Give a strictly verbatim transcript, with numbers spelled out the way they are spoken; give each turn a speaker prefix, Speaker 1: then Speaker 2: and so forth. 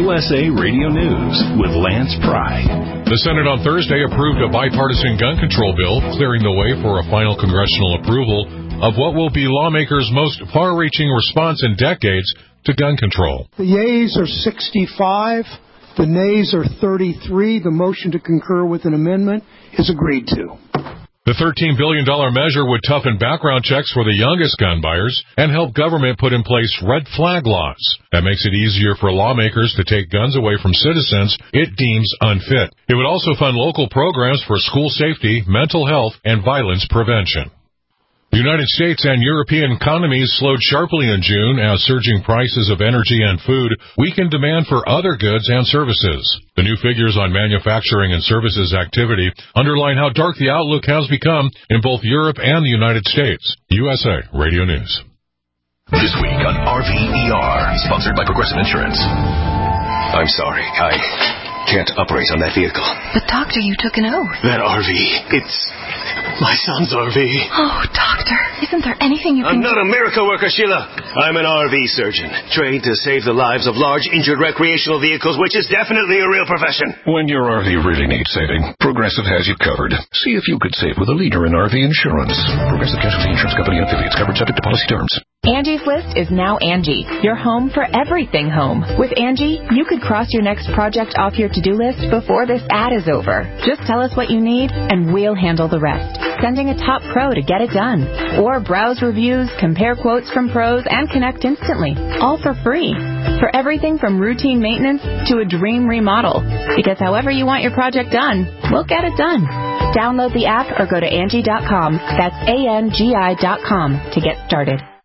Speaker 1: U S A Radio News with Lance Pry.
Speaker 2: The Senate on Thursday approved a bipartisan gun control bill, clearing the way for a final congressional approval of what will be lawmakers' most far-reaching response in decades to gun control.
Speaker 3: The yeas are sixty-five. The nays are thirty-three. The motion to concur with an amendment is agreed to.
Speaker 2: The thirteen billion dollars measure would toughen background checks for the youngest gun buyers and help government put in place red flag laws. That makes it easier for lawmakers to take guns away from citizens it deems unfit. It would also fund local programs for school safety, mental health, and violence prevention. The United States and European economies slowed sharply in June as surging prices of energy and food weakened demand for other goods and services. The new figures on manufacturing and services activity underline how dark the outlook has become in both Europe and the United States. U S A Radio News.
Speaker 4: This week on R V E R, sponsored by Progressive Insurance. I'm sorry, I can't operate on that vehicle.
Speaker 5: But, Doctor, you took an oath.
Speaker 4: That R V, it's my son's R V.
Speaker 5: Oh, Doctor, isn't there anything you can
Speaker 4: I'm not a miracle worker, Sheila. I'm an R V surgeon, trained to save the lives of large, injured recreational vehicles, which is definitely a real profession.
Speaker 6: When your R V really needs saving, Progressive has you covered. See if you could save with a leader in R V insurance. Progressive Casualty Insurance Company and affiliates, covered subject to policy terms.
Speaker 7: Angie's List is now Angie, your home for everything home. With Angie, you could cross your next project off your to-do list before this ad is over. Just tell us what you need, and we'll handle the rest. Sending a top pro to get it done. Or browse reviews, compare quotes from pros, and connect instantly. All for free. For everything from routine maintenance to a dream remodel. Because however you want your project done, we'll get it done. Download the app or go to Angie dot com. That's A N G I dot com to get started.